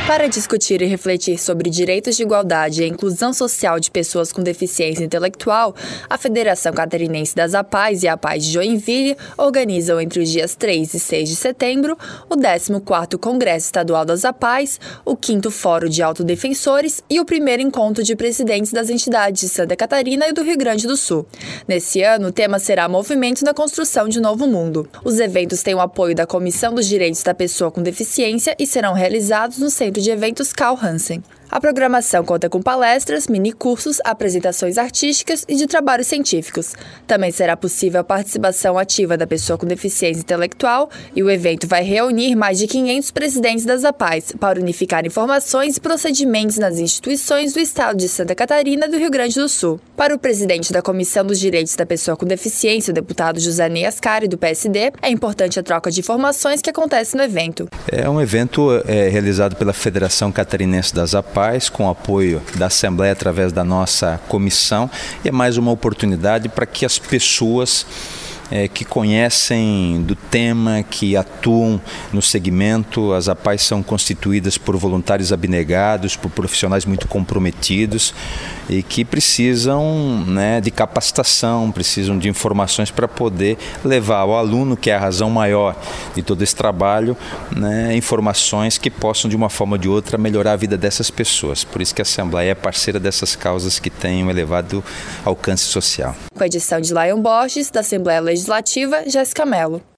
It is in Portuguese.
Para discutir e refletir sobre direitos de igualdade e a inclusão social de pessoas com deficiência intelectual, a Federação Catarinense das APAES e APAES de Joinville organizam entre os dias 3 e 6 de setembro o 14º Congresso Estadual das APAES, o 5º Fórum de Autodefensores e o primeiro encontro de presidentes das entidades de Santa Catarina e do Rio Grande do Sul. Nesse ano, o tema será Movimento na Construção de Novo Mundo. Os eventos têm o apoio da Comissão dos Direitos da Pessoa com Deficiência e serão realizados no Centro de Eventos Carl Hansen. A programação conta com palestras, minicursos, apresentações artísticas e de trabalhos científicos. Também será possível a participação ativa da pessoa com deficiência intelectual e o evento vai reunir mais de 500 presidentes das APAES para unificar informações e procedimentos nas instituições do estado de Santa Catarina e do Rio Grande do Sul. Para o presidente da Comissão dos Direitos da Pessoa com Deficiência, o deputado José Ney Ascari, do PSD, é importante a troca de informações que acontece no evento. É um evento realizado pela Federação Catarinense das APAES, com apoio da Assembleia através da nossa comissão, e é mais uma oportunidade para que as pessoas que conhecem do tema, que atuam no segmento. As APAES são constituídas por voluntários abnegados, por profissionais muito comprometidos e que precisam, de capacitação, precisam de informações para poder levar ao aluno, que é a razão maior de todo esse trabalho, informações que possam de uma forma ou de outra melhorar a vida dessas pessoas. Por isso que a Assembleia é parceira dessas causas que têm um elevado alcance social. Com a edição de Lion Borges, da Assembleia Legislativa, Jéssica Mello.